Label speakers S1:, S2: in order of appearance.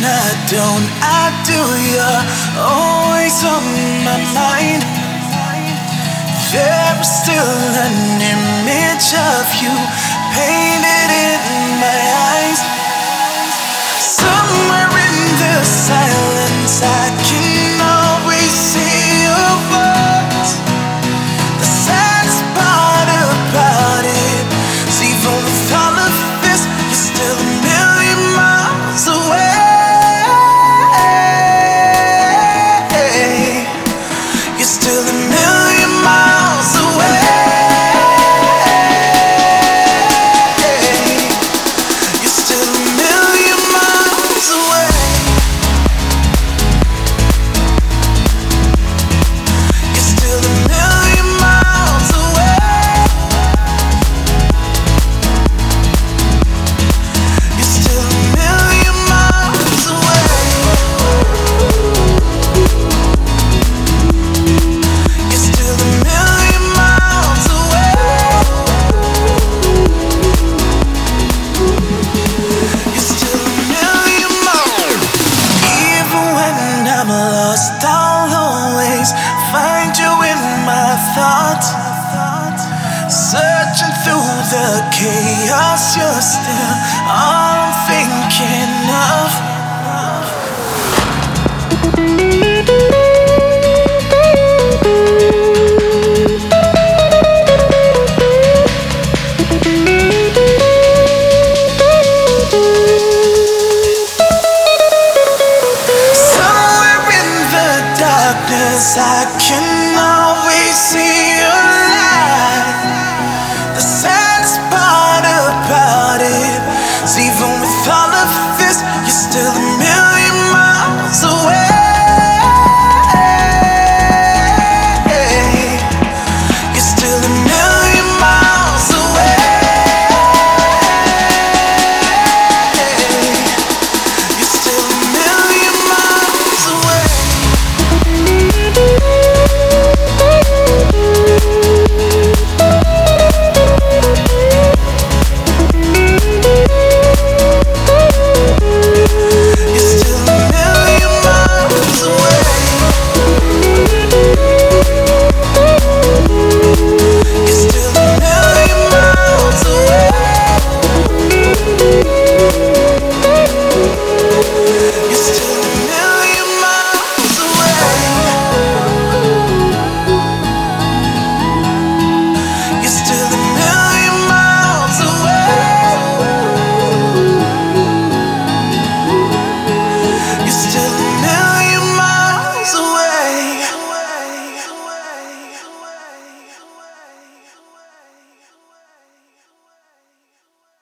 S1: I don't, I do. You're always on my mind. There is still an image of you painted in my eyes. Somewhere in the silence, I can always see your voice. The saddest part about it is even with all of this, you're still a million miles away. You're still a million miles away. You're still a million miles away. You're still a million miles away. You're still a million miles away. You're still a million miles away. You're still a million miles. Even when I'm lost, I'll always find you in my thoughts. Searching through the chaos, you're still all I'm thinking of.